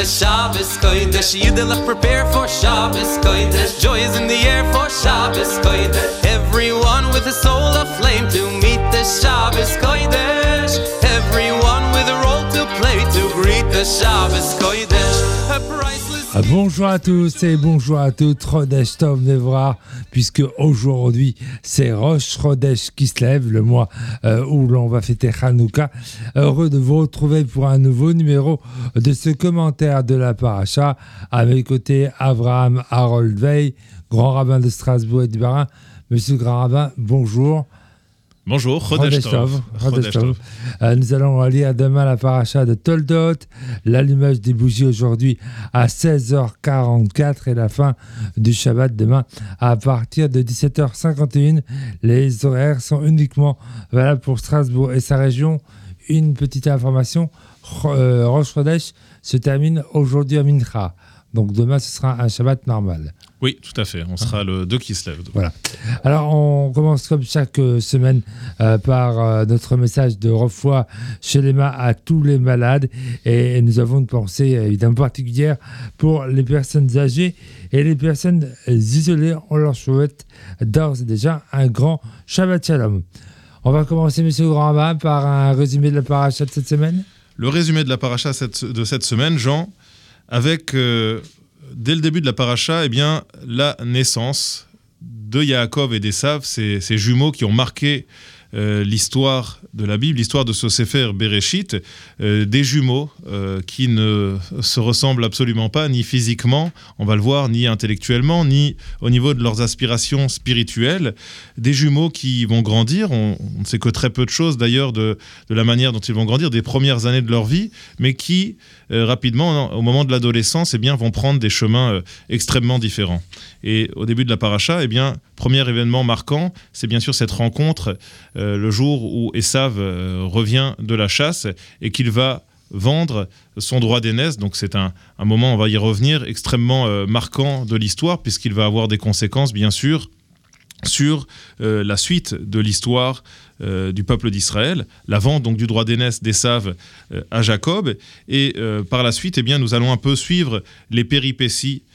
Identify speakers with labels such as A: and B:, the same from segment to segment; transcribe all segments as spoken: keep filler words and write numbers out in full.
A: Kodesh, Shabbos Kodesh. Yiddilich prepare for Shabbos Kodesh. Joy is in the air for Shabbos Kodesh. Everyone with a soul aflame to meet the Shabbos Kodesh. Everyone with a role to play to greet the Shabbos Kodesh. A priceless...
B: Bonjour à tous et bonjour à toutes, Chodesh Tov Nevra, puisque aujourd'hui c'est Rosh Chodesh qui se lève, le mois euh, où l'on va fêter Hanouka. Heureux de vous retrouver pour un nouveau numéro de ce commentaire de la Paracha. À mes côtés, Avraham Harold Veil, grand rabbin de Strasbourg et du Bas-Rhin. Monsieur le grand rabbin, bonjour.
C: Bonjour, Chodesh Tov.
B: Chodesh Tov. Euh, nous allons lire demain la paracha de Toldot, l'allumage des bougies aujourd'hui à seize heures quarante-quatre et la fin du Shabbat demain à partir de dix-sept heures cinquante et un. Les horaires sont uniquement valables pour Strasbourg et sa région. Une petite information, euh, Rosh Chodesh se termine aujourd'hui à Mincha. Donc demain, ce sera un Shabbat normal.
C: Oui, tout à fait. On sera ah. le deux qui se lève.
B: Voilà. Alors, on commence comme chaque semaine euh, par euh, notre message de refoua Shelema à tous les malades. Et, et nous avons une pensée évidemment particulière pour les personnes âgées et les personnes isolées. On leur souhaite d'ores et déjà un grand Shabbat Shalom. On va commencer, monsieur Grand-Rabbin, par un résumé de la paracha de cette semaine.
C: Le résumé de la paracha de cette semaine, Jean, avec, euh, dès le début de la paracha, eh bien, la naissance de Yaakov et d'Esav, ces, ces jumeaux qui ont marqué euh, l'histoire de la Bible, l'histoire de ce Sefer Bereshit, euh, des jumeaux euh, qui ne se ressemblent absolument pas, ni physiquement, on va le voir, ni intellectuellement, ni au niveau de leurs aspirations spirituelles, des jumeaux qui vont grandir, on, on ne sait que très peu de choses d'ailleurs de, de la manière dont ils vont grandir, des premières années de leur vie, mais qui euh, rapidement, au moment de l'adolescence, eh bien, vont prendre des chemins euh, extrêmement différents. Et au début de la paracha, eh bien, premier événement marquant, c'est bien sûr cette rencontre, euh, le jour où Esav euh, revient de la chasse et qu'il va vendre son droit d'aînesse. Donc c'est un, un moment, on va y revenir, extrêmement euh, marquant de l'histoire, puisqu'il va avoir des conséquences, bien sûr, sur euh, la suite de l'histoire euh, du peuple d'Israël, la vente donc du droit d'aînesse d'Esav euh, à Jacob. Et euh, par la suite, eh bien, nous allons un peu suivre les péripéties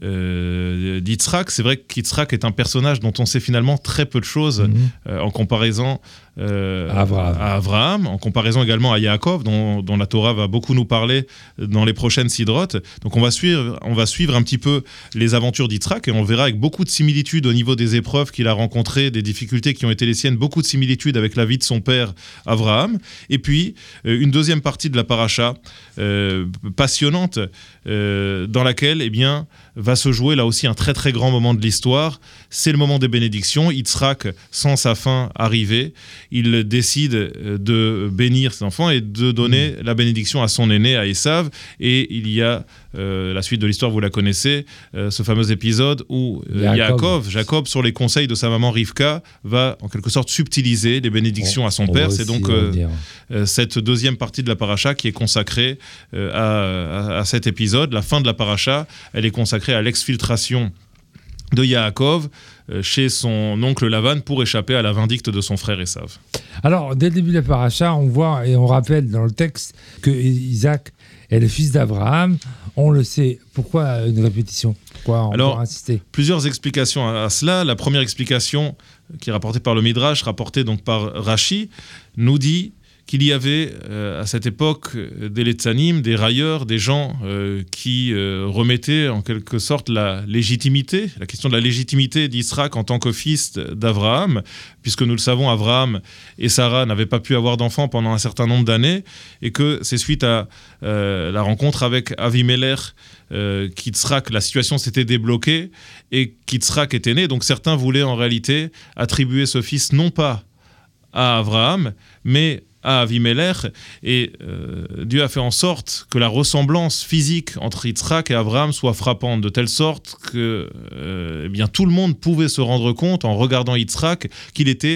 C: Euh, d'Yitzhak. C'est vrai qu'Yitzhak est un personnage dont on sait finalement très peu de choses mmh. euh, en comparaison euh,
B: Abraham.
C: à Abraham, en comparaison également à Yaakov, dont, dont la Torah va beaucoup nous parler dans les prochaines sidrotes. Donc on va suivre, on va suivre un petit peu les aventures d'Yitzhak et on verra avec beaucoup de similitudes au niveau des épreuves qu'il a rencontrées, des difficultés qui ont été les siennes, beaucoup de similitudes avec la vie de son père Abraham. Et puis euh, une deuxième partie de la paracha euh, passionnante euh, dans laquelle, eh bien, va se jouer là aussi un très très grand moment de l'histoire. C'est le moment des bénédictions. Yitzhak sent sa fin arriver. Il décide de bénir ses enfants et de donner mmh. la bénédiction à son aîné, à Esav. Et il y a euh, la suite de l'histoire, vous la connaissez, euh, ce fameux épisode où euh, Yaakov, Jacob, sur les conseils de sa maman Rivka, va en quelque sorte subtiliser les bénédictions
B: on,
C: à son père. C'est donc euh,
B: euh,
C: cette deuxième partie de la paracha qui est consacrée euh, à, à, à cet épisode. La fin de la paracha, elle est consacrée à l'exfiltration de Yaakov euh, chez son oncle Lavan pour échapper à la vindicte de son frère Esav. Alors,
B: dès le début de la paracha, on voit et on rappelle dans le texte que Isaac est le fils d'Abraham. On le sait. Pourquoi une répétition ? Pourquoi on
C: Alors,
B: peut insister ?
C: Plusieurs explications à, à cela. La première explication, qui est rapportée par le Midrash, rapportée donc par Rashi, nous dit qu'il y avait euh, à cette époque des Letzanim, des railleurs, des gens euh, qui euh, remettaient en quelque sorte la légitimité, la question de la légitimité d'Israël en tant que fils d'Abraham, puisque nous le savons, Abraham et Sarah n'avaient pas pu avoir d'enfants pendant un certain nombre d'années, et que c'est suite à euh, la rencontre avec Avimelech euh, qu'Yitzhak, la situation s'était débloquée et qu'Yitzhak était né. Donc certains voulaient en réalité attribuer ce fils non pas à Abraham, mais à Avimelech, et euh, Dieu a fait en sorte que la ressemblance physique entre Yitzhak et Abraham soit frappante, de telle sorte que euh, eh bien, tout le monde pouvait se rendre compte, en regardant Yitzhak, qu'il était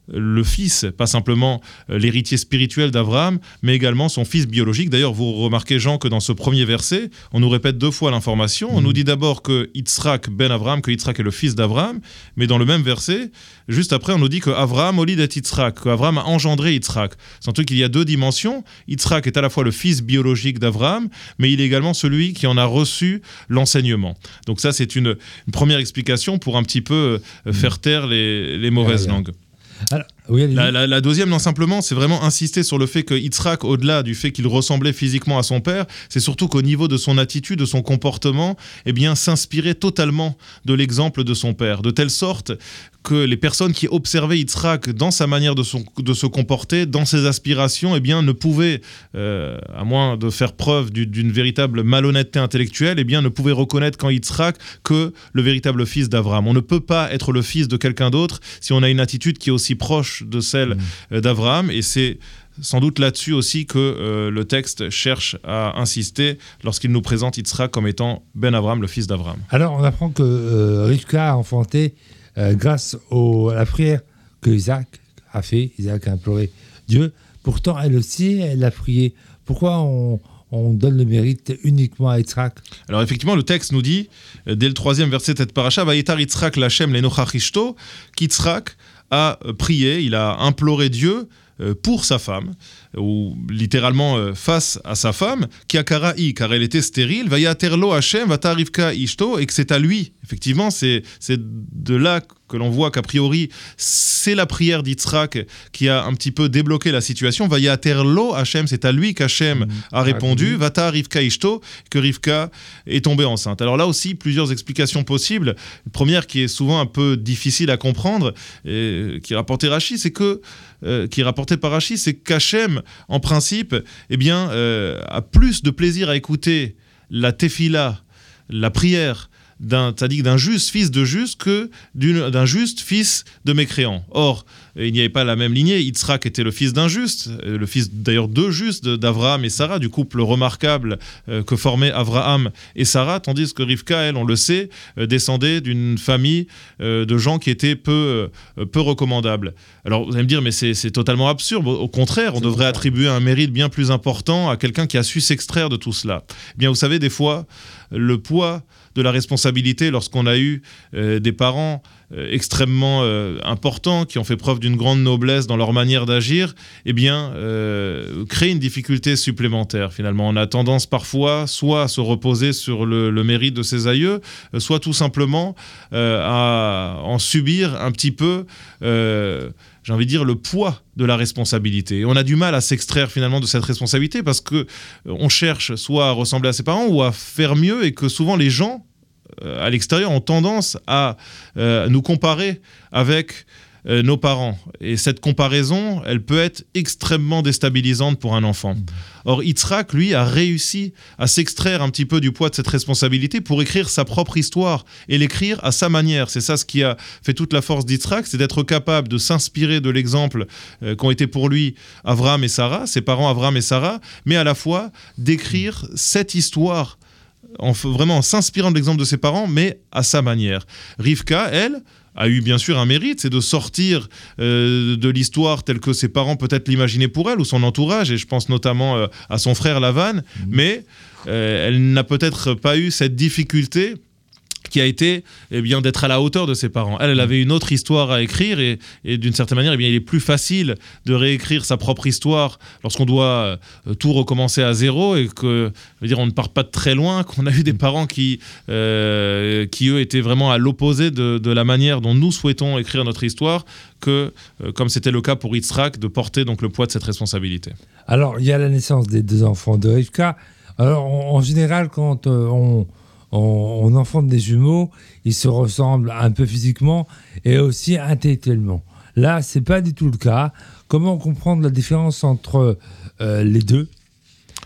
C: le fils, pas simplement l'héritier spirituel d'Abraham, mais également son fils biologique. D'ailleurs, vous remarquez, Jean, que dans ce premier verset, on nous répète deux fois l'information. On nous dit d'abord que Yitzhak ben Abraham, que Yitzhak est le fils d'Abraham, mais dans le même verset, juste après, on nous dit que Abraham olid et Yitzhak, que Abraham a engendré Yitzhak. C'est un truc qu'il y a deux dimensions. Yitzhak est à la fois le fils biologique d'Abraham, mais il est également celui qui en a reçu l'enseignement. Donc ça, c'est une, une première explication pour un petit peu euh, faire taire les, les mauvaises
B: Ah,
C: langues.
B: Alors, oui,
C: La, la, la deuxième, non simplement, c'est vraiment insister sur le fait que Yitzhak, au-delà du fait qu'il ressemblait physiquement à son père, c'est surtout qu'au niveau de son attitude, de son comportement, eh bien, s'inspirer totalement de l'exemple de son père, de telle sorte que les personnes qui observaient Yitzhak dans sa manière de, son, de se comporter, dans ses aspirations, eh bien, ne pouvaient, euh, à moins de faire preuve du, d'une véritable malhonnêteté intellectuelle, eh bien, ne pouvaient reconnaître qu'en Yitzhak que le véritable fils d'Abraham. On ne peut pas être le fils de quelqu'un d'autre si on a une attitude qui est aussi proche de celle mmh. d'Abraham, et c'est sans doute là-dessus aussi que euh, le texte cherche à insister lorsqu'il nous présente Yitzhak comme étant Ben Abraham, le fils d'Abraham.
B: Alors, on apprend que euh, Rivka a enfanté euh, grâce au, à la prière que Isaac a fait. Isaac a imploré Dieu. Pourtant, elle aussi, elle a prié. Pourquoi on, on donne le mérite uniquement à Yitzhak?
C: Alors effectivement, le texte nous dit, dès le troisième verset de cette paracha, « Vayetar Yitzhak lachem lenochach ishto » qu'Yitzhak a prié, il a imploré Dieu pour sa femme, ou littéralement face à sa femme, qui a karaï, car elle était stérile, vayaterlo Hashem, vatarivka ishto, et que c'est à lui. Effectivement, c'est, c'est de là que l'on voit qu'a priori, c'est la prière d'Yitzhak qui a un petit peu débloqué la situation. Vayaterlo Hashem, c'est à lui qu'Hashem mmh. a répondu, vatarivka ishto, que Rivka est tombée enceinte. Alors là aussi, plusieurs explications possibles. Une première qui est souvent un peu difficile à comprendre, et qui est rapportée Rashi, c'est que, euh, qui est rapportée par Rashi, c'est qu'Hashem, en principe, eh bien, euh, a plus de plaisir à écouter la tefila, la prière, d'un tzaddik, d'un juste fils de juste que d'une, d'un juste fils de mécréant. Or, il n'y avait pas la même lignée. Yitzhak était le fils d'un juste, le fils d'ailleurs deux justes, d'Avraham et Sarah, du couple remarquable euh, que formaient Avraham et Sarah, tandis que Rivka, elle, on le sait, euh, descendait d'une famille euh, de gens qui étaient peu, euh, peu recommandables. Alors, vous allez me dire, mais c'est, c'est totalement absurde. Au contraire, on c'est devrait ça. attribuer un mérite bien plus important à quelqu'un qui a su s'extraire de tout cela. Eh bien, vous savez, des fois, le poids de la responsabilité lorsqu'on a eu euh, des parents euh, extrêmement euh, importants qui ont fait preuve d'une grande noblesse dans leur manière d'agir, eh bien, euh, crée une difficulté supplémentaire finalement. On a tendance parfois soit à se reposer sur le, le mérite de ses aïeux, euh, soit tout simplement euh, à en subir un petit peu euh, j'ai envie de dire, le poids de la responsabilité. Et on a du mal à s'extraire finalement de cette responsabilité parce qu'on cherche soit à ressembler à ses parents ou à faire mieux, et que souvent les gens euh, à l'extérieur ont tendance à euh, nous comparer avec euh, nos parents. Et cette comparaison, elle peut être extrêmement déstabilisante pour un enfant. Or, Yitzhak, lui, a réussi à s'extraire un petit peu du poids de cette responsabilité pour écrire sa propre histoire et l'écrire à sa manière. C'est ça ce qui a fait toute la force d'Yitzhak, c'est d'être capable de s'inspirer de l'exemple euh, qu'ont été pour lui Avraham et Sarah, ses parents Avraham et Sarah, mais à la fois d'écrire cette histoire en, vraiment en s'inspirant de l'exemple de ses parents, mais à sa manière. Rivka, elle, a eu bien sûr un mérite, c'est de sortir euh, de l'histoire telle que ses parents peut-être l'imaginaient pour elle ou son entourage, et je pense notamment euh, à son frère Lavan, mmh. mais euh, elle n'a peut-être pas eu cette difficulté qui a été eh bien, d'être à la hauteur de ses parents. Elle, elle avait une autre histoire à écrire, et, et d'une certaine manière, eh bien, il est plus facile de réécrire sa propre histoire lorsqu'on doit euh, tout recommencer à zéro, et que, je veux dire, on ne part pas de très loin, qu'on a eu des parents qui, euh, qui eux, étaient vraiment à l'opposé de, de la manière dont nous souhaitons écrire notre histoire, que, euh, comme c'était le cas pour Yitzhak, de porter donc le poids de cette responsabilité.
B: Alors, il y a la naissance des deux enfants de Rivka. Alors, en, en général, quand euh, on... On, on enfante des jumeaux, ils se ressemblent un peu physiquement et aussi intellectuellement. Là, c'est pas du tout le cas. Comment comprendre la différence entre euh, les deux ?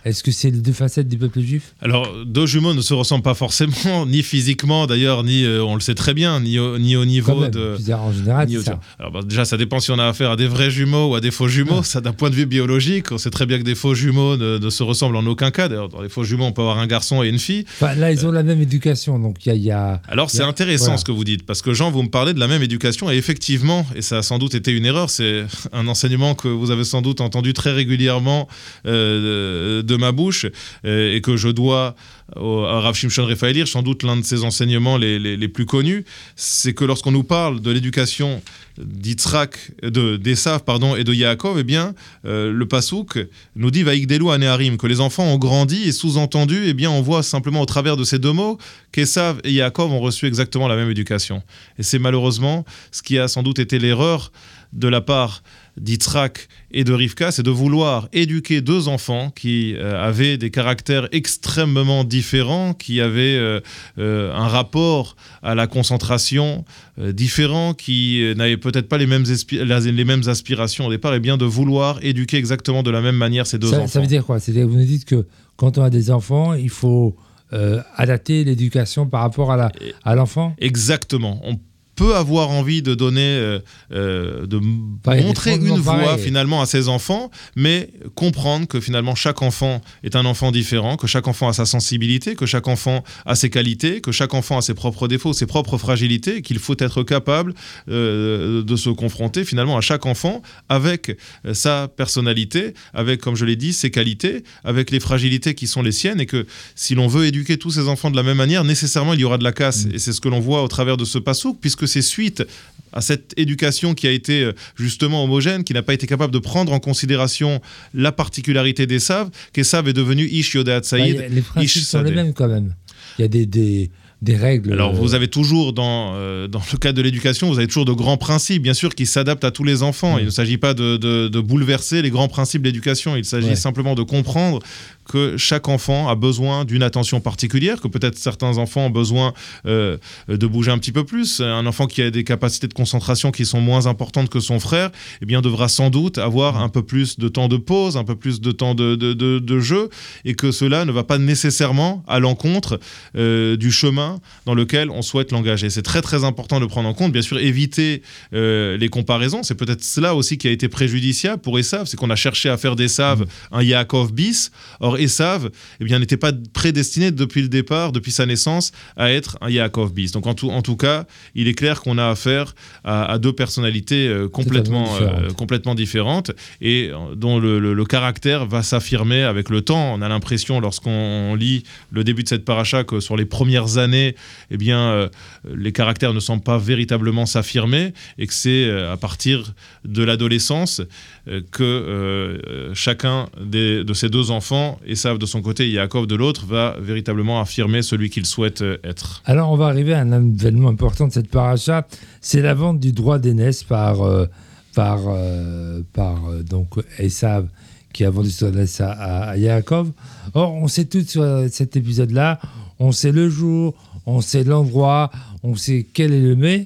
B: Est-ce que c'est les deux facettes du peuple juif ?
C: Alors, deux jumeaux ne se ressemblent pas forcément, ni physiquement d'ailleurs, ni, euh, on le sait très bien, ni au, ni au niveau
B: Quand même,
C: de...
B: je veux dire, en général,
C: ni
B: c'est
C: au-
B: ça.
C: Alors, bah, déjà, ça dépend si on a affaire à des vrais jumeaux ou à des faux jumeaux.
B: Ouais.
C: Ça, d'un point de vue biologique, on sait très bien que des faux jumeaux ne, ne se ressemblent en aucun cas. D'ailleurs, dans les faux jumeaux, on peut avoir un garçon et une fille.
B: Enfin, là, ils ont la même éducation, donc il y a... il y a-
C: Alors,
B: il y
C: c'est
B: a-
C: intéressant
B: voilà.
C: ce que vous dites, parce que Jean, vous me parlez de la même éducation, et effectivement, et ça a sans doute été une erreur, c'est un enseignement que vous avez sans doute entendu très régulièrement euh, de, de ma bouche, euh, et que je dois au, à Rav Shimshon Raphael Hirsch, sans doute l'un de ses enseignements les, les, les plus connus, c'est que lorsqu'on nous parle de l'éducation d'Yitzhak, de, d'Esav, pardon, et de Yaakov, eh bien, euh, le Passouk nous dit Vaïgdelu Aneharim, que les enfants ont grandi, et sous-entendu, eh bien, on voit simplement au travers de ces deux mots qu'Esav et Yaakov ont reçu exactement la même éducation. Et c'est malheureusement ce qui a sans doute été l'erreur de la part d'Yitzhak et de Rivka, c'est de vouloir éduquer deux enfants qui euh, avaient des caractères extrêmement différents, qui avaient euh, euh, un rapport à la concentration euh, différent, qui euh, n'avaient peut-être pas les mêmes, espi- les mêmes aspirations au départ, et bien de vouloir éduquer exactement de la même manière ces deux
B: ça,
C: enfants.
B: ça veut dire quoi ? C'est-à-dire que vous nous dites que quand on a des enfants, il faut euh, adapter l'éducation par rapport à, la, à l'enfant ?
C: Exactement. On peut avoir envie de donner, euh, euh, de m-
B: Pareil,
C: montrer
B: fondements
C: une voie
B: pareils.
C: finalement à ses enfants, mais comprendre que finalement chaque enfant est un enfant différent, que chaque enfant a sa sensibilité, que chaque enfant a ses qualités, que chaque enfant a ses propres défauts, ses propres fragilités, et qu'il faut être capable euh, de se confronter finalement à chaque enfant avec euh, sa personnalité, avec, comme je l'ai dit, ses qualités, avec les fragilités qui sont les siennes, et que si l'on veut éduquer tous ces enfants de la même manière, nécessairement il y aura de la casse.
B: Mmh.
C: Et c'est ce que l'on voit au travers de ce passouk, puisque c'est suite à cette éducation qui a été euh, justement homogène, qui n'a pas été capable de prendre en considération la particularité d'Esav, qu'Esav est devenu Ish Yodeat
B: Bah,
C: Saïd,
B: y a- les principes
C: Ish
B: sont les
C: Sadeh.
B: mêmes quand même. Il y a des, des, des règles.
C: Alors,
B: euh,
C: vous avez toujours, dans, euh, dans le cadre de l'éducation, vous avez toujours de grands principes, bien sûr, qui s'adaptent à tous les enfants.
B: Mmh.
C: Il ne s'agit pas de, de- de bouleverser les grands principes de l'éducation. Il s'agit
B: Ouais.
C: simplement de comprendre que chaque enfant a besoin d'une attention particulière, que peut-être certains enfants ont besoin euh, de bouger un petit peu plus. Un enfant qui a des capacités de concentration qui sont moins importantes que son frère, eh bien, devra sans doute avoir un peu plus de temps de pause, un peu plus de temps de, de, de, de jeu, et que cela ne va pas nécessairement à l'encontre euh, du chemin dans lequel on souhaite l'engager. C'est très très important de le prendre en compte. Bien sûr, éviter euh, les comparaisons. C'est peut-être cela aussi qui a été préjudiciable pour Esav, c'est qu'on a cherché à faire d'Esav un Yaakov bis. Or, Esav eh bien, n'était pas prédestiné depuis le départ, depuis sa naissance, à être un Yaakov bis. Donc en tout, en tout cas, il est clair qu'on a affaire à, à deux personnalités euh, complètement,
B: Totalement différentes.
C: euh, complètement différentes, et euh, dont le, le- le caractère va s'affirmer avec le temps. On a l'impression, lorsqu'on lit le début de cette paracha, que sur les premières années, eh bien, euh, les caractères ne semblent pas véritablement s'affirmer, et que c'est euh, à partir de l'adolescence euh, que euh, chacun des, de ces deux enfants, Esav de son côté et Yaakov de l'autre, va véritablement affirmer celui qu'il souhaite euh, être.
B: Alors, on va arriver à un événement important de cette paracha, c'est la vente du droit d'aînesse par, euh, par, euh, par euh, donc Esav, qui a vendu son d'aînesse à, à, à Yaakov. Or, on sait tout sur cet épisode-là, on sait le jour, on sait l'endroit, on sait quel est le mets.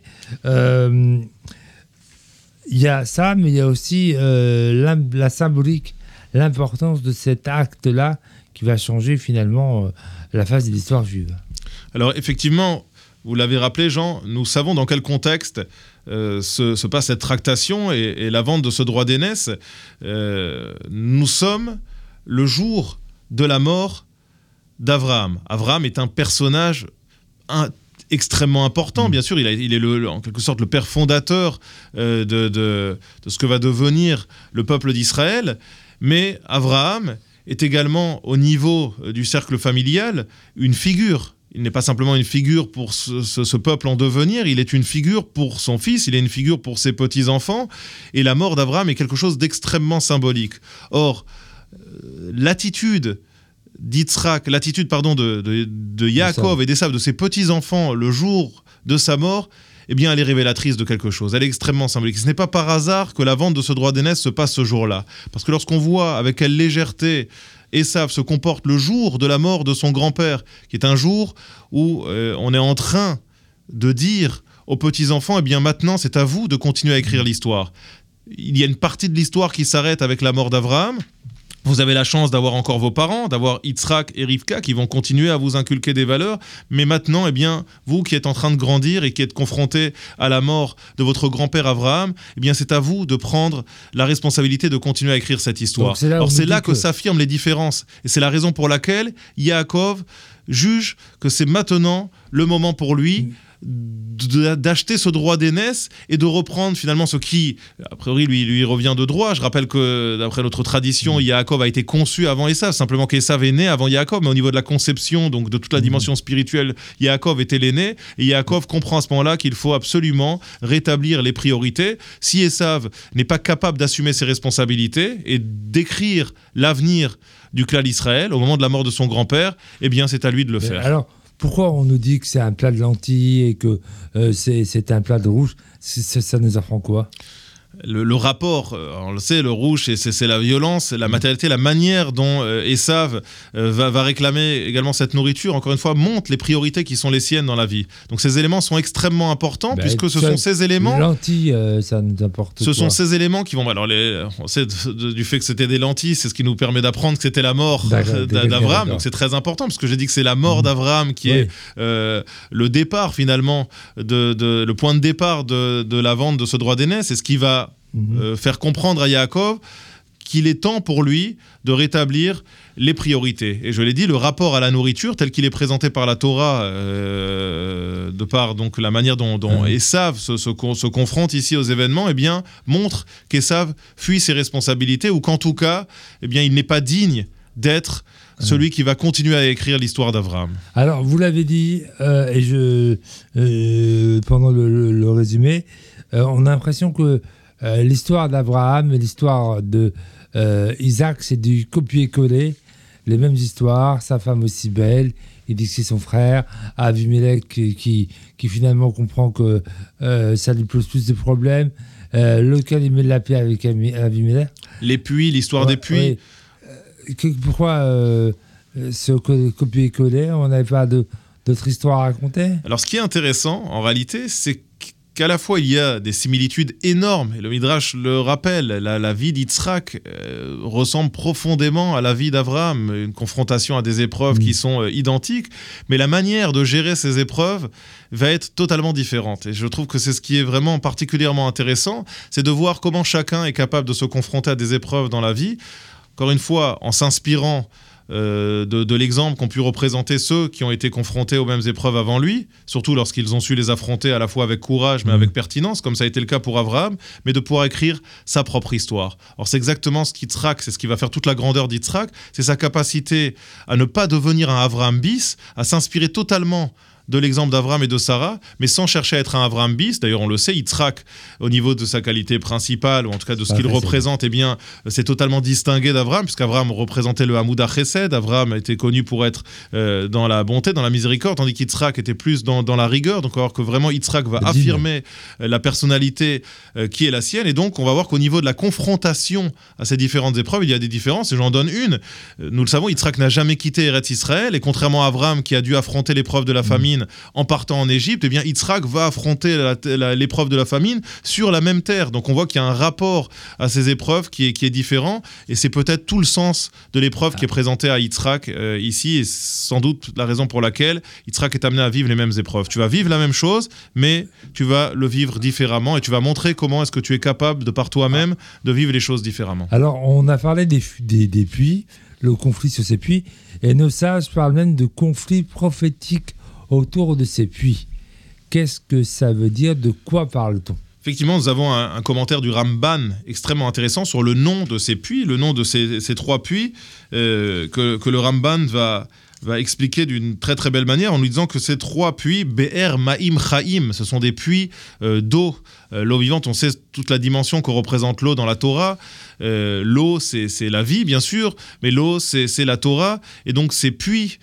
B: Euh, Il y a ça, mais il y a aussi euh, la, la symbolique, l'importance de cet acte-là qui va changer finalement euh, la face de l'histoire juive.
C: Alors effectivement, vous l'avez rappelé Jean, nous savons dans quel contexte euh, se, se passe cette tractation et, et la vente de ce droit d'aînesse. Euh, nous sommes le jour de la mort d'Avraham. Avraham est un personnage un, extrêmement important, bien sûr, il, a, il est le, en quelque sorte le père fondateur euh, de, de, de ce que va devenir le peuple d'Israël, mais Avraham est également au niveau euh, du cercle familial une figure. Il n'est pas simplement une figure pour ce, ce, ce peuple en devenir, il est une figure pour son fils, il est une figure pour ses petits-enfants, et la mort d'Avraham est quelque chose d'extrêmement symbolique. Or, euh, l'attitude d'Yitzhak, l'attitude pardon, de, de, de Yaakov et d'Esav, de ses petits-enfants, le jour de sa mort, eh bien, elle est révélatrice de quelque chose. Elle est extrêmement symbolique. Ce n'est pas par hasard que la vente de ce droit d'aînesse se passe ce jour-là. Parce que lorsqu'on voit avec quelle légèreté Esav se comporte le jour de la mort de son grand-père, qui est un jour où euh, on est en train de dire aux petits-enfants, eh bien maintenant, c'est à vous de continuer à écrire l'histoire. Il y a une partie de l'histoire qui s'arrête avec la mort d'Avraham, Vous avez la chance d'avoir encore vos parents, d'avoir Yitzhak et Rivka qui vont continuer à vous inculquer des valeurs. Mais maintenant, eh bien, vous qui êtes en train de grandir et qui êtes confrontés à la mort de votre grand-père Abraham, eh bien, c'est à vous de prendre la responsabilité de continuer à écrire cette histoire. C'est Alors c'est là que, que s'affirment les différences. Et c'est la raison pour laquelle Yaakov juge que c'est maintenant le moment pour lui mmh. d'acheter ce droit d'aînesse et de reprendre finalement ce qui, a priori, lui, lui revient de droit. Je rappelle que, d'après notre tradition, mmh. Yaakov a été conçu avant Esav, simplement qu'Esav est né avant Yaakov, mais au niveau de la conception, donc de toute la dimension mmh. spirituelle, Yaakov était l'aîné, et Yaakov comprend à ce moment-là qu'il faut absolument rétablir les priorités. Si Esav n'est pas capable d'assumer ses responsabilités et d'écrire l'avenir du clan d'Israël au moment de la mort de son grand-père, eh bien, c'est à lui de le mais faire.
B: Alors, pourquoi on nous dit que c'est un plat de lentilles et que euh, c'est, c'est un plat de rouge? c'est, Ça nous apprend quoi?
C: Le, le rapport, on le sait, le rouge, c'est, c'est, c'est la violence, la matérialité, la manière dont euh, Esav euh, va, va réclamer également cette nourriture, encore une fois, montre les priorités qui sont les siennes dans la vie. Donc ces éléments sont extrêmement importants, ben, puisque ce sont ces éléments...
B: Les lentilles, euh, ça nous apporte
C: Ce quoi sont ces éléments qui vont... Alors, les, on sait de, de, du fait que c'était des lentilles, c'est ce qui nous permet d'apprendre que c'était la mort d'accord, d'Abraham, donc c'est très important, parce que j'ai dit que c'est la mort mmh. d'Abraham qui oui. est euh, le départ, finalement, de, de, le point de départ de, de la vente de ce droit d'aînesse, c'est ce qui va Euh, faire comprendre à Yaakov qu'il est temps pour lui de rétablir les priorités. Et je l'ai dit, le rapport à la nourriture, tel qu'il est présenté par la Torah, euh, de par donc, la manière dont, dont mmh. Esav se, se, se confronte ici aux événements, eh bien, montre qu'Esav fuit ses responsabilités, ou qu'en tout cas, eh bien, il n'est pas digne d'être celui qui va continuer à écrire l'histoire d'Abraham.
B: Alors, vous l'avez dit, euh, et je, euh, pendant le, le, le résumé, euh, on a l'impression que Euh, l'histoire d'Abraham et l'histoire de euh, Isaac, c'est du copier-coller, les mêmes histoires, sa femme aussi belle, il dit que c'est son frère, Avimelech qui, qui, qui finalement comprend que euh, ça lui pose plus de problèmes, euh, lequel il met de la paix avec Avimelech.
C: Les puits, l'histoire ouais, des puits.
B: Ouais. Euh, pourquoi euh, ce copier-coller, on n'avait pas de, d'autres histoires à raconter?
C: Alors ce qui est intéressant, en réalité, c'est qu'à la fois il y a des similitudes énormes, et le Midrash le rappelle, la, la vie d'Yitzhak euh, ressemble profondément à la vie d'Abraham, une confrontation à des épreuves mmh. qui sont euh, identiques, mais la manière de gérer ces épreuves va être totalement différente. Et je trouve que c'est ce qui est vraiment particulièrement intéressant, c'est de voir comment chacun est capable de se confronter à des épreuves dans la vie, encore une fois en s'inspirant Euh, de, de l'exemple qu'ont pu représenter ceux qui ont été confrontés aux mêmes épreuves avant lui, surtout lorsqu'ils ont su les affronter à la fois avec courage mais mmh. avec pertinence, comme ça a été le cas pour Abraham, mais de pouvoir écrire sa propre histoire. Alors c'est exactement ce qu'Yitzhak, c'est ce qui va faire toute la grandeur d'Yitzhak, c'est sa capacité à ne pas devenir un Abraham bis, à s'inspirer totalement de l'exemple d'Abraham et de Sarah, mais sans chercher à être un Abraham bis. D'ailleurs, on le sait, Yitzhak, au niveau de sa qualité principale, ou en tout cas de ce qu'il représente, eh bien, c'est totalement distingué d'Abraham, puisqu'Abraham représentait le Hamoud HaChesed. Abraham était connu pour être euh, dans la bonté, dans la miséricorde, tandis qu'Yitzhak était plus dans, dans la rigueur. Donc, on va voir que vraiment Yitzhak va affirmer euh, la personnalité euh, qui est la sienne. Et donc, on va voir qu'au niveau de la confrontation à ces différentes épreuves, il y a des différences. Et j'en donne une. Nous le savons, Yitzhak n'a jamais quitté Eretz Israël. Et contrairement à Abraham, qui a dû affronter l'épreuve de la famine, en partant en Égypte, eh bien Yitzhak va affronter la, la, l'épreuve de la famine sur la même terre. Donc on voit qu'il y a un rapport à ces épreuves qui est, qui est différent, et c'est peut-être tout le sens de l'épreuve ah. qui est présentée à Yitzhak euh, ici, et sans doute la raison pour laquelle Yitzhak est amené à vivre les mêmes épreuves. Tu vas vivre la même chose, mais tu vas le vivre différemment, et tu vas montrer comment est-ce que tu es capable de par toi-même de vivre les choses différemment.
B: Alors on a parlé des, des, des puits, le conflit sur ces puits, et nos sages parlent même de conflits prophétiques autour de ces puits. Qu'est-ce que ça veut dire? De quoi parle-t-on?
C: Effectivement, nous avons un, un commentaire du Ramban extrêmement intéressant sur le nom de ces puits, le nom de ces, ces trois puits, euh, que, que le Ramban va, va expliquer d'une très très belle manière en nous disant que ces trois puits, Be'er Ma'im Chaim, ce sont des puits euh, d'eau, euh, l'eau vivante. On sait toute la dimension que représente l'eau dans la Torah. Euh, l'eau, c'est, c'est la vie, bien sûr, mais l'eau, c'est, c'est la Torah. Et donc, ces puits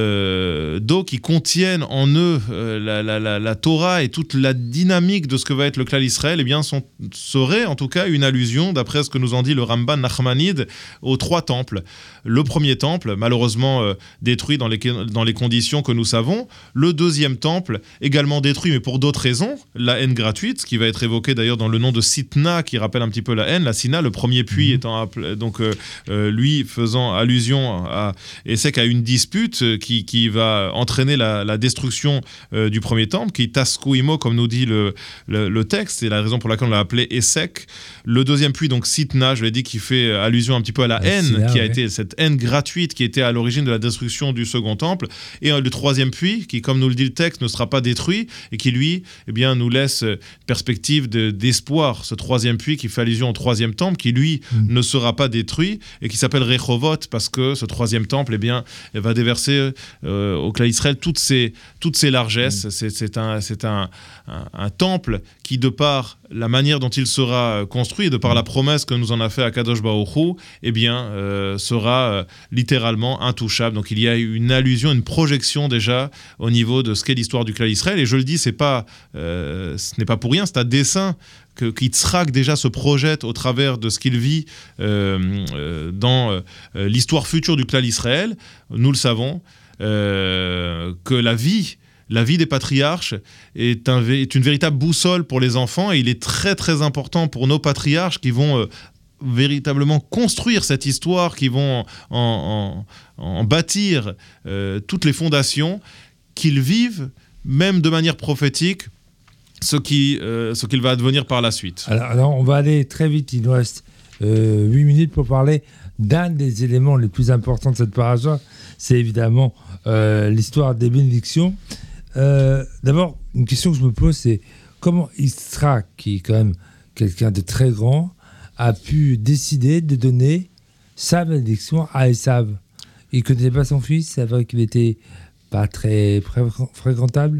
C: euh, d'eau qui contiennent en eux euh, la, la, la, la Torah et toute la dynamique de ce que va être le clan d'Israël, eh bien, sont, seraient en tout cas une allusion, d'après ce que nous en dit le Ramban Nachmanide, aux trois temples. Le premier temple, malheureusement euh, détruit dans les, dans les conditions que nous savons. Le deuxième temple, également détruit, mais pour d'autres raisons, la haine gratuite, ce qui va être évoqué d'ailleurs dans le nom de Sitna, qui rappelle un petit peu la haine, la Sina, le premier puits
B: mmh.
C: étant appelé, donc euh, euh, lui faisant allusion à Essek à une dispute qui, qui va entraîner la, la destruction euh, du premier temple, qui tasku imo, comme nous dit le, le, le texte, c'est la raison pour laquelle on l'a appelé Essek. Le deuxième puits, donc Sitna, je l'ai dit, qui fait allusion un petit peu à la
B: ouais,
C: haine,
B: là,
C: qui a
B: ouais.
C: été cette haine gratuite qui était à l'origine de la destruction du second temple, et euh, le troisième puits, qui, comme nous le dit le texte, ne sera pas détruit, et qui lui, eh bien, nous laisse euh, perspective de, d'espoir. Ce troisième puits qui fait allusion au troisième temple, qui lui mmh. ne sera pas détruit, et qui s'appelle Rehovot, parce que ce troisième temple, eh bien, va déverser euh, au clan Israël toutes ses, toutes ses largesses. Mmh. C'est, c'est, un, c'est un, un, un temple qui, de par la manière dont il sera construit, de par la promesse que nous en a fait Akadosh Baruch Hu, eh bien, euh, sera euh, littéralement intouchable. Donc il y a une allusion, une projection déjà au niveau de ce qu'est l'histoire du clan Israël. Et je le dis, c'est pas, euh, ce n'est pas pour rien, c'est à dessein que qu'Yitzhak déjà se projette au travers de ce qu'il vit euh, euh, dans euh, l'histoire future du clan Israël. Nous le savons, euh, que la vie La vie des patriarches est, un, est une véritable boussole pour les enfants, et il est très très important pour nos patriarches qui vont euh, véritablement construire cette histoire, qui vont en, en, en bâtir euh, toutes les fondations, qu'ils vivent, même de manière prophétique, ce, qui, euh, ce qu'il va advenir par la suite.
B: Alors, alors on va aller très vite, il nous reste euh, huit minutes pour parler d'un des éléments les plus importants de cette paracha, c'est évidemment euh, l'histoire des bénédictions. Euh, d'abord, une question que je me pose, c'est comment Yitzhak, qui est quand même quelqu'un de très grand, a pu décider de donner sa bénédiction à Esav. Il ne connaissait pas son fils, c'est vrai qu'il n'était pas très fréquentable.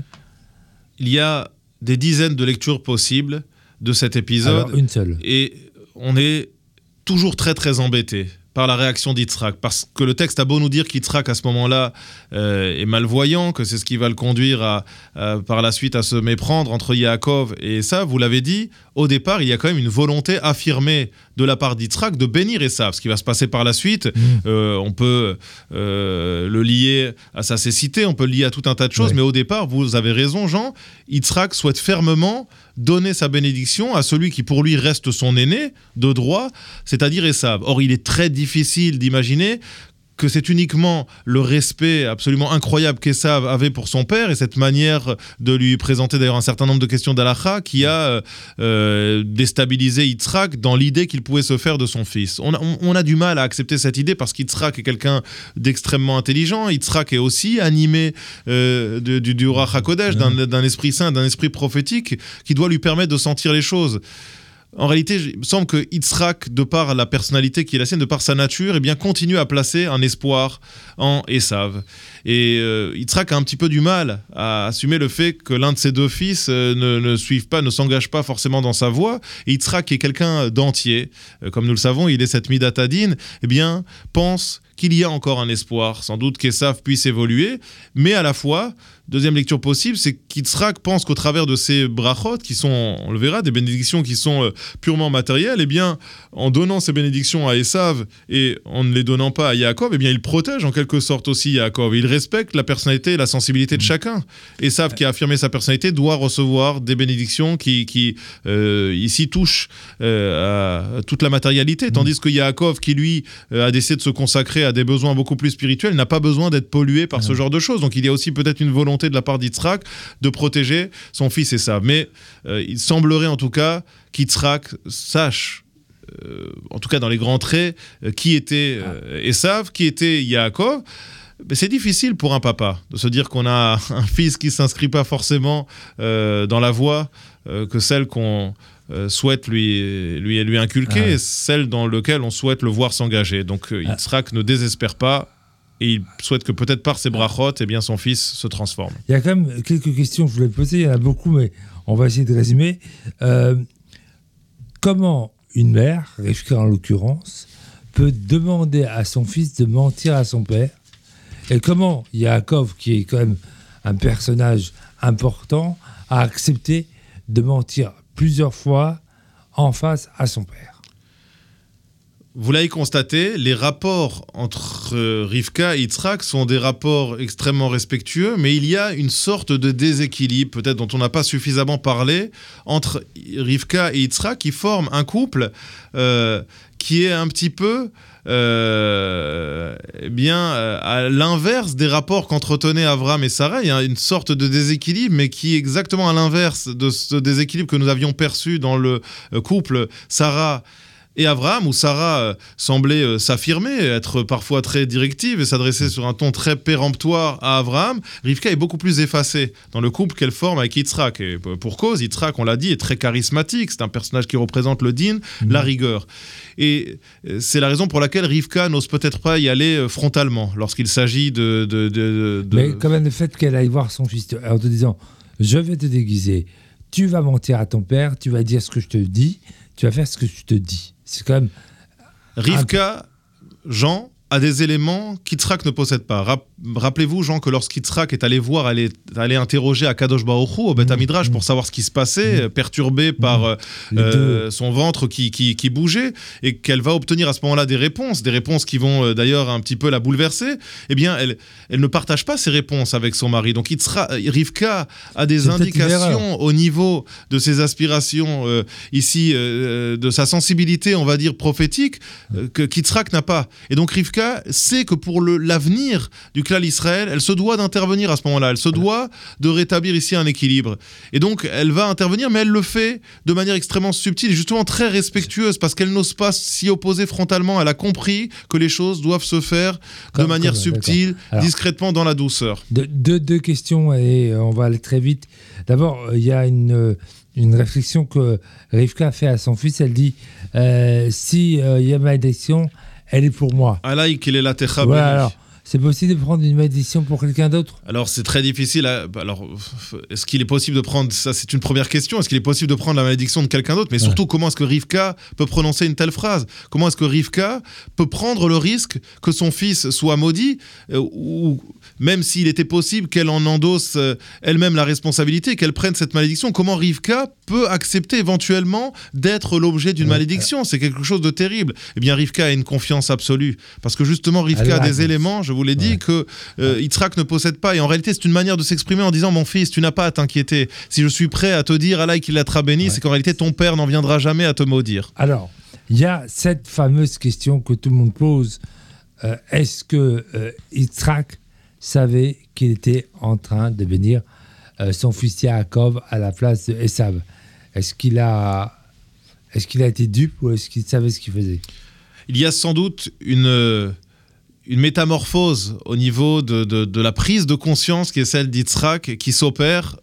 C: Il y a des dizaines de lectures possibles de cet épisode.
B: Alors, une seule.
C: Et on est toujours très très embêté par la réaction d'Yitzhak, parce que le texte a beau nous dire qu'Yitzhak à ce moment-là euh, est malvoyant, que c'est ce qui va le conduire à, à, par la suite à se méprendre entre Yaakov et Esav. Vous l'avez dit, au départ, il y a quand même une volonté affirmée de la part d'Yitzhak de bénir Esav. Ce qui va se passer par la suite, mmh. euh, on peut euh, le lier à sa cécité, on peut le lier à tout un tas de choses, ouais. mais au départ, vous avez raison, Jean, Yitzhak souhaite fermement donner sa bénédiction à celui qui pour lui reste son aîné de droit, c'est-à-dire Esav. Or, il est très difficile d'imaginer que c'est uniquement le respect absolument incroyable qu'Esav avait pour son père et cette manière de lui présenter d'ailleurs un certain nombre de questions d'Halakha qui a euh, déstabilisé Yitzhak dans l'idée qu'il pouvait se faire de son fils. On a, on, on a du mal à accepter cette idée parce qu'Yitzhak est quelqu'un d'extrêmement intelligent. Yitzhak est aussi animé euh, de, du, du Ruach HaKodesh, d'un, d'un esprit saint, d'un esprit prophétique qui doit lui permettre de sentir les choses. En réalité, il me semble que Yitzhak, de par la personnalité qui est la sienne, de par sa nature, eh bien, continue à placer un espoir en Esav. Et euh, Yitzhak a un petit peu du mal à assumer le fait que l'un de ses deux fils euh, ne, ne suive pas, ne s'engage pas forcément dans sa voie. Et Yitzhak, qui est quelqu'un d'entier, euh, comme nous le savons, il est cette Midat Hadin, eh bien, pense qu'il y a encore un espoir, sans doute qu'Esav puisse évoluer, mais à la fois, deuxième lecture possible, c'est qu'Yitzhak pense qu'au travers de ces brachot, qui sont, on le verra, des bénédictions qui sont euh, purement matérielles, eh bien, en donnant ces bénédictions à Esav et en ne les donnant pas à Yaakov, eh bien, il protège en quelque sorte aussi Yaakov. Il respecte la personnalité et la sensibilité de chacun. Esav, qui a affirmé sa personnalité, doit recevoir des bénédictions qui, qui euh, ici, touchent euh, à toute la matérialité, tandis que Yaakov, qui lui euh, a décidé de se consacrer à des besoins beaucoup plus spirituels, n'a pas besoin d'être pollué par mmh. ce genre de choses. Donc il y a aussi peut-être une volonté de la part d'Yitzhak de protéger son fils Esav. Mais euh, il semblerait en tout cas qu'Yitzhak sache, euh, en tout cas dans les grands traits, euh, qui était euh, Esav, qui était Yaakov. Mais c'est difficile pour un papa de se dire qu'on a un fils qui ne s'inscrit pas forcément euh, dans la voie euh, que celle qu'on Euh, souhaite lui, lui, lui inculquer, ah. celle dans laquelle on souhaite le voir s'engager. Donc euh, Yitzhak ah. ne désespère pas et il souhaite que peut-être par ses brachot, eh bien, son fils se transforme.
B: Il y a quand même quelques questions que je voulais poser, il y en a beaucoup, mais on va essayer de résumer. Euh, comment une mère, Rivka en l'occurrence, peut demander à son fils de mentir à son père, et comment Yaakov, qui est quand même un personnage important, a accepté de mentir plusieurs fois en face à son père.
C: Vous l'avez constaté, les rapports entre Rivka et Yitzhak sont des rapports extrêmement respectueux, mais il y a une sorte de déséquilibre, peut-être dont on n'a pas suffisamment parlé, entre Rivka et Yitzhak, qui forment un couple euh, qui est un petit peu euh, eh bien, euh, à l'inverse des rapports qu'entretenaient Abraham et Sarah. Il y a une sorte de déséquilibre, mais qui est exactement à l'inverse de ce déséquilibre que nous avions perçu dans le couple Sarah et Abraham, où Sarah euh, semblait euh, s'affirmer, être parfois très directive et s'adresser sur un ton très péremptoire à Abraham. Rivka est beaucoup plus effacée dans le couple qu'elle forme avec Yitzhak. Et pour cause, Yitzhak, on l'a dit, est très charismatique. C'est un personnage qui représente le din, mmh. la rigueur. Et c'est la raison pour laquelle Rivka n'ose peut-être pas y aller frontalement lorsqu'il s'agit de... de, de, de...
B: Mais quand même le fait qu'elle aille voir son fils en te disant « Je vais te déguiser, tu vas mentir à ton père, tu vas dire ce que je te dis, tu vas faire ce que je te dis. » C'est quand même...
C: Rivka, Jean, a des éléments qu'Yitzhak ne possède pas. Rapp- Rappelez-vous, Jean, que lorsqu'Yitzhak est allé voir, allé, allé interroger Akadosh Baruch Hu au Beth Midrash mmh. pour savoir ce qui se passait, mmh. perturbé par mmh. euh, son ventre qui, qui, qui bougeait, et qu'elle va obtenir à ce moment-là des réponses, des réponses qui vont euh, d'ailleurs un petit peu la bouleverser, eh bien, elle, elle ne partage pas ces réponses avec son mari. Donc, Yitzhak, Rivka a des
B: C'est
C: indications au niveau de ses aspirations, euh, ici, euh, de sa sensibilité, on va dire, prophétique, euh, que Yitzhak n'a pas. Et donc, Rivka sait que pour le, l'avenir du clan Israël, elle se doit d'intervenir à ce moment-là, elle se doit de rétablir ici un équilibre. Et donc, elle va intervenir, mais elle le fait de manière extrêmement subtile et justement très respectueuse, parce qu'elle n'ose pas s'y opposer frontalement. Elle a compris que les choses doivent se faire comme, de manière comme, subtile, Alors, discrètement, dans la douceur.
B: Deux, deux, deux questions, et on va aller très vite. D'abord, il y a une... une réflexion que Rivka fait à son fils. Elle dit euh, si il euh, y a malédiction, elle est pour moi.
C: Alaï qu'il est la techa.
B: Voilà, alors, c'est possible de prendre une malédiction pour quelqu'un d'autre ?
C: Alors, c'est très difficile. À... Alors, est-ce qu'il est possible de prendre... Ça, c'est une première question. Est-ce qu'il est possible de prendre la malédiction de quelqu'un d'autre ? Mais surtout, ouais. comment est-ce que Rivka peut prononcer une telle phrase ? Comment est-ce que Rivka peut prendre le risque que son fils soit maudit, euh, ou même s'il était possible qu'elle en endosse euh, elle-même la responsabilité, qu'elle prenne cette malédiction ? Comment Rivka peut accepter éventuellement d'être l'objet d'une ouais. malédiction ? C'est quelque chose de terrible. Eh bien, Rivka a une confiance absolue. Parce que justement, Rivka a des éléments... Je vous l'ai dit, ouais. que euh, Yitzhak ne possède pas. Et en réalité, c'est une manière de s'exprimer en disant « Mon fils, tu n'as pas à t'inquiéter. Si je suis prêt à te dire Allah qu'il l'a béni, ouais. c'est qu'en réalité, ton père n'en viendra jamais à te maudire. »
B: Alors, il y a cette fameuse question que tout le monde pose. Euh, est-ce que euh, Yitzhak savait qu'il était en train de bénir euh, son fils Yaakov à la place de Esav ? Est-ce qu'il a, est-ce qu'il a été dupe ou est-ce qu'il savait ce qu'il faisait ?
C: Il y a sans doute une... une métamorphose au niveau de, de, de la prise de conscience qui est celle d'Yitzhak, qui s'opère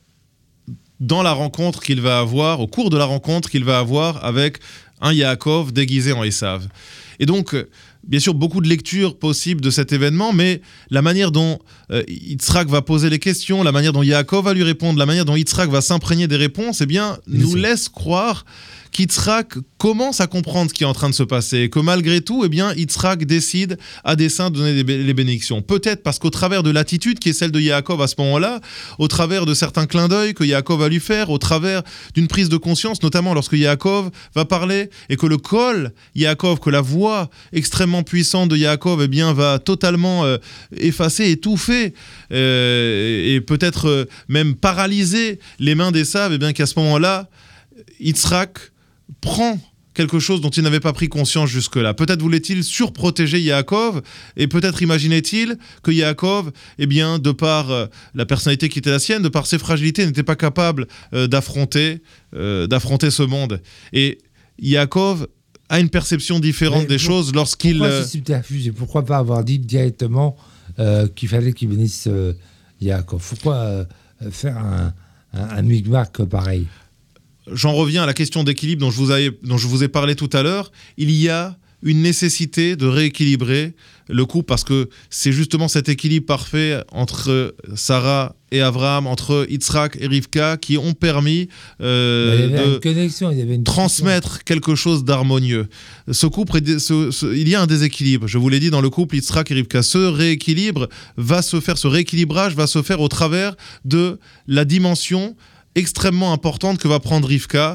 C: dans la rencontre qu'il va avoir, au cours de la rencontre qu'il va avoir avec un Yaakov déguisé en Esav. Et donc, bien sûr, beaucoup de lectures possibles de cet événement, mais la manière dont euh, Yitzhak va poser les questions, la manière dont Yaakov va lui répondre, la manière dont Yitzhak va s'imprégner des réponses, eh bien, nous laisse croire qu'Yitzhak commence à comprendre ce qui est en train de se passer et que malgré tout, eh bien, Yitzhak décide à dessein de donner les bénédictions. Peut-être parce qu'au travers de l'attitude qui est celle de Yaakov à ce moment-là, au travers de certains clins d'œil que Yaakov va lui faire, au travers d'une prise de conscience, notamment lorsque Yaakov va parler et que le col Yaakov, que la voix extrêmement puissante de Yaakov, eh bien, va totalement euh, effacer, étouffer euh, et peut-être euh, même paralyser les mains d'Esav, eh bien, qu'à ce moment-là, Yitzhak prend quelque chose dont il n'avait pas pris conscience jusque-là. Peut-être voulait-il surprotéger Yaakov, et peut-être imaginait-il que Yaakov, eh bien, de par euh, la personnalité qui était la sienne, de par ses fragilités, n'était pas capable euh, d'affronter, euh, d'affronter ce monde. Et Yaakov a une perception différente Mais des pour, choses lorsqu'il...
B: Pourquoi ce subterfuge et pourquoi pas avoir dit directement euh, qu'il fallait qu'il bénisse euh, Yaakov ? Pourquoi euh, faire un, un, un micmac pareil ?
C: J'en reviens à la question d'équilibre dont je vous ai, dont je vous ai parlé tout à l'heure. Il y a une nécessité de rééquilibrer le couple parce que c'est justement cet équilibre parfait entre Sarah et Abraham, entre Yitzhak et Rivka qui ont permis euh, de
B: connexion, il y avait une
C: transmettre quelque chose d'harmonieux. Ce couple, est, ce, ce, il y a un déséquilibre. Je vous l'ai dit, dans le couple Yitzhak et Rivka, ce rééquilibre va se faire, ce rééquilibrage va se faire au travers de la dimension extrêmement importante que va prendre Rivka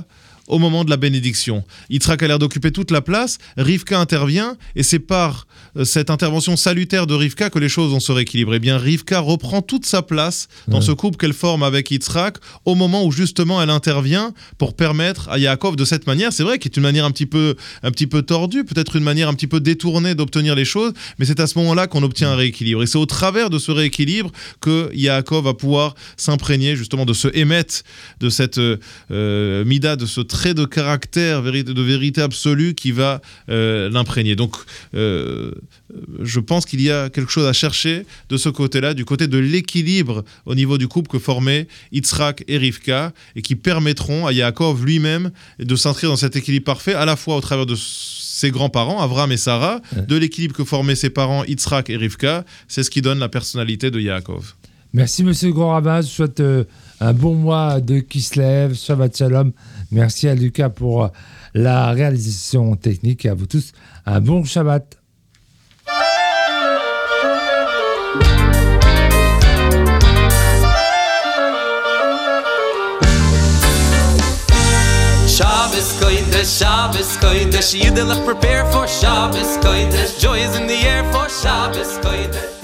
C: au moment de la bénédiction. Yitzhak a l'air d'occuper toute la place, Rivka intervient, et c'est par euh, cette intervention salutaire de Rivka que les choses vont se rééquilibrer. Eh bien, Rivka reprend toute sa place dans ouais. ce couple qu'elle forme avec Yitzhak, au moment où justement elle intervient pour permettre à Yaakov de cette manière, c'est vrai qu'il est une manière un petit peu, un petit peu tordue, peut-être une manière un petit peu détournée d'obtenir les choses, mais c'est à ce moment-là qu'on obtient un rééquilibre. Et c'est au travers de ce rééquilibre que Yaakov va pouvoir s'imprégner justement de ce émet, de cette euh, mida, de ce trait de caractère de vérité absolue qui va euh, l'imprégner. Donc, euh, je pense qu'il y a quelque chose à chercher de ce côté-là, du côté de l'équilibre au niveau du couple que formaient Yitzhak et Rivka, et qui permettront à Yaakov lui-même de s'inscrire dans cet équilibre parfait, à la fois au travers de ses grands-parents, Avraham et Sarah, ouais. de l'équilibre que formaient ses parents, Yitzhak et Rivka. C'est ce qui donne la personnalité de Yaakov.
B: Merci, monsieur le grand rabbin. Je souhaite euh, un bon mois de Kislev, Shabbat Shalom. Merci à Lucas pour euh, la réalisation technique, et à vous tous un bon Shabbat.
A: Shabbos Kodesh, Shabbos Kodesh, Yiddelach prepare for Shabbos Kodesh, joy is in the air for Shabbos Kodesh.